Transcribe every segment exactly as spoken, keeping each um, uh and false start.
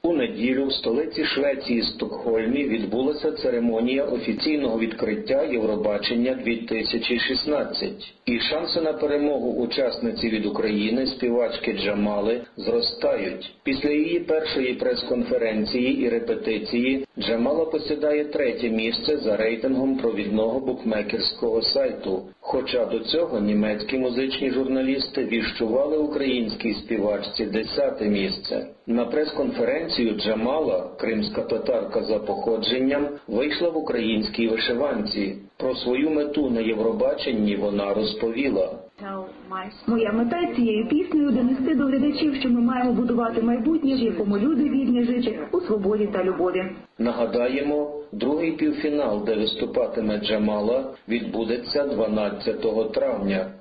У неділю в столиці Швеції Стокгольмі відбулася церемонія офіційного відкриття Євробачення дві тисячі шістнадцять. І шанси на перемогу учасниці від України, співачки Джамали, зростають. Після її першої прес-конференції і репетиції Джамала посідає третє місце за рейтингом провідного букмекерського сайту. Хоча до цього німецькі музичні журналісти віщували українській співачці десяте місце. На прес-конференцію Джамала, кримська татарка за походженням, вийшла в українській вишиванці. Про свою мету на Євробаченні вона розповіла. Моя мета цією піснею – донести до глядачів, що ми маємо будувати майбутнє, в якому люди вільні жити у свободі та любові. Нагадаємо, другий півфінал, де виступатиме Джамала, відбудеться дванадцятого травня.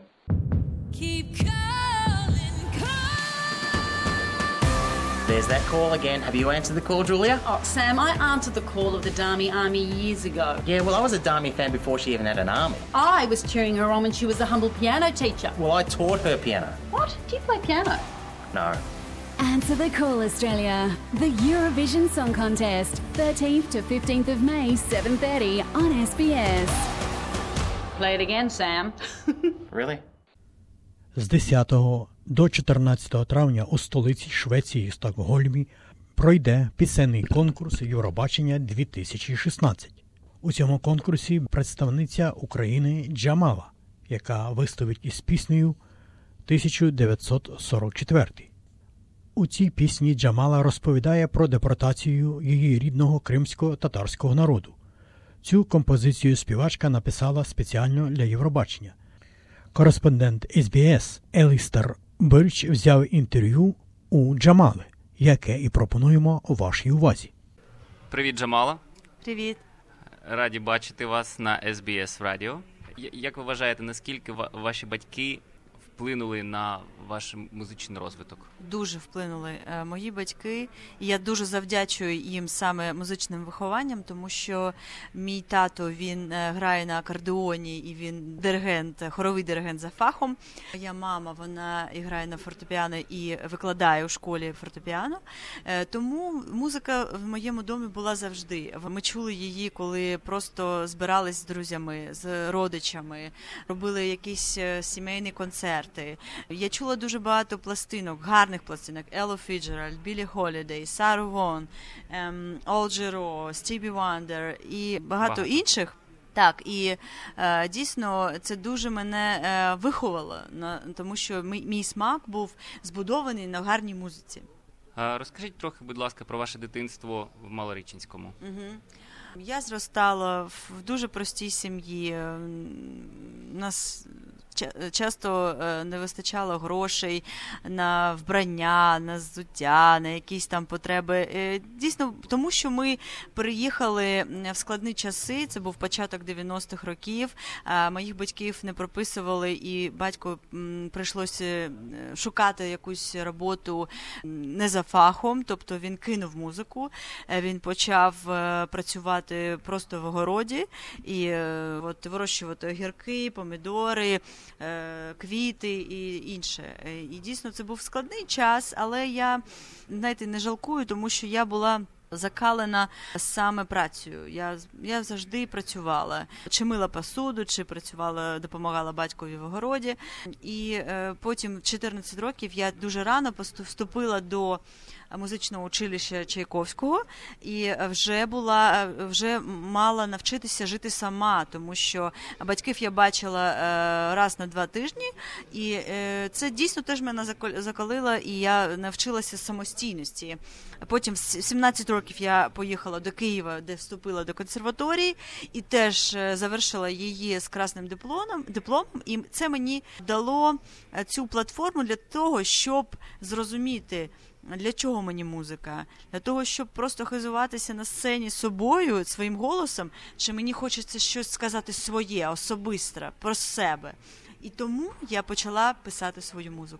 There's that call again. Have you answered the call, Julia? Oh, Sam, I answered the call of the Dami Army years ago. Yeah, well, I was a Dami fan before she even had an army. I was cheering her on when she was a humble piano teacher. Well, I taught her piano. What? Do you play piano? No. Answer the call, Australia. The Eurovision Song Contest, thirteenth to fifteenth of May, seven thirty on S B S. Play it again, Sam. Really? З десятого до чотирнадцятого травня у столиці Швеції Стокгольмі пройде пісенний конкурс Євробачення дві тисячі шістнадцять. У цьому конкурсі представниця України Джамала, яка виступить із піснею тисяча дев'ятсот сорок четвертий. У цій пісні Джамала розповідає про депортацію її рідного кримсько-татарського народу. Цю композицію співачка написала спеціально для Євробачення. Кореспондент ес бі ес Елістер Бирч взяв інтерв'ю у Джамали, яке і пропонуємо у вашій увазі. Привіт, Джамала. Привіт. Раді бачити вас на ес бі ес Радіо. Як ви вважаєте, наскільки ваші батьки вплинули на ваш музичний розвиток? Дуже вплинули. Мої батьки, і я дуже завдячую їм саме музичним вихованням, тому що мій тато, він грає на акордеоні і він диригент, хоровий диригент за фахом. Моя мама, вона грає на фортепіано і викладає у школі фортепіано. Тому музика в моєму домі була завжди. Ми чули її, коли просто збирались з друзями, з родичами, робили якісь сімейні концерти. Я чула дуже багато пластинок, гарних пластинок. Елла Фіджеральд, Біллі Холідей, Сару Вон, Ол Джеро, Стіві Вандер і багато, багато інших. Так, і е, дійсно це дуже мене е, виховало, на, тому що мій, мій смак був збудований на гарній музиці. А, розкажіть трохи, будь ласка, про ваше дитинство в Малорічинському. Угу. Я зростала в дуже простій сім'ї. У нас часто не вистачало грошей на вбрання, на взуття, на якісь там потреби. Дійсно, тому що ми переїхали в складні часи, це був початок дев'яностих років, моїх батьків не прописували, і батьку прийшлося шукати якусь роботу не за фахом, тобто він кинув музику, він почав працювати просто в огороді і от, вирощувати огірки, помідори, квіти і інше. І дійсно це був складний час, але я, знаєте, не жалкую, тому що я була закалена саме працею. Я, я завжди працювала. Чи мила посуду, чи працювала, допомагала батькові в огороді. І е, потім в чотирнадцять років я дуже рано вступила до музичного училища Чайковського і вже була, вже мала навчитися жити сама, тому що батьків я бачила раз на два тижні, і це дійсно теж мене закалило, і я навчилася самостійності. Потім в сімнадцять років я поїхала до Києва, де вступила до консерваторії, і теж завершила її з красним дипломом, дипломом, і це мені дало цю платформу для того, щоб зрозуміти, для чого мені музика? Для того, щоб просто хизуватися на сцені собою, своїм голосом, чи мені хочеться щось сказати своє, особисте, про себе. І тому я почала писати свою музику.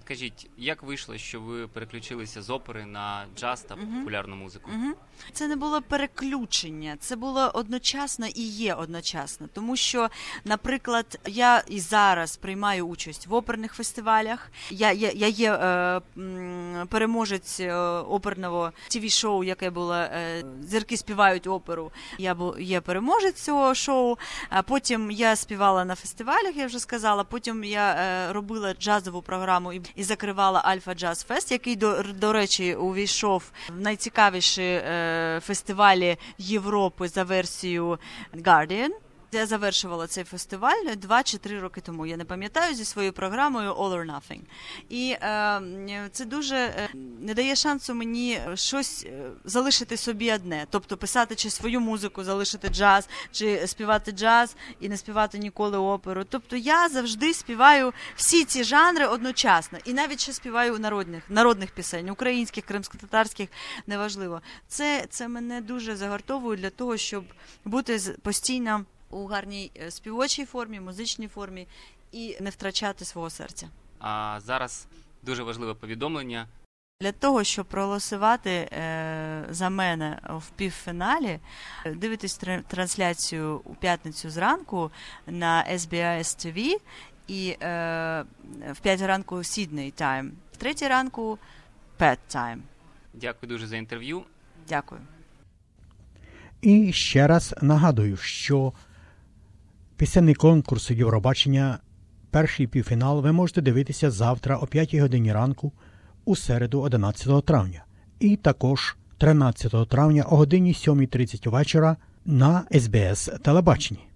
Скажіть, як вийшло, що ви переключилися з опери на джаз та популярну музику? Угу. Це не було переключення, це було одночасно і є одночасно. Тому що, наприклад, я і зараз приймаю участь в оперних фестивалях. Я, я, я є е, переможець оперного ті ві-шоу, яке було е, «Зірки співають оперу». Я був, є переможець цього шоу. А потім я співала на фестивалях, я вже сказала. Потім я е, робила джазову програму і, і закривала Альфа Джаз Фест, який, до, до речі, увійшов в найцікавіші е, фестивалі Європи за версією Guardian. Я завершувала цей фестиваль два чи три роки тому, я не пам'ятаю, зі своєю програмою All or Nothing. І е, це дуже е, не дає шансу мені щось е, залишити собі одне. Тобто писати чи свою музику, залишити джаз, чи співати джаз і не співати ніколи оперу. Тобто я завжди співаю всі ці жанри одночасно. І навіть ще співаю народних, народних пісень, українських, кримськотатарських, неважливо. Це, це мене дуже загартовує для того, щоб бути постійно у гарній співочій формі, музичній формі і не втрачати свого серця. А зараз дуже важливе повідомлення. Для того, щоб проголосувати е, за мене в півфіналі, дивитесь трансляцію у п'ятницю зранку на ес бі ес ті ві і е, в п'ять ранку Сідней тайм, в третій ранку Пет тайм. Дякую дуже за інтерв'ю. Дякую. І ще раз нагадую, що пісенний конкурс Євробачення, перший півфінал, ви можете дивитися завтра о п'ятій годині ранку, у середу одинадцятого травня. І також тринадцятого травня о годині сьомій тридцять вечора на ес бі ес телебаченні.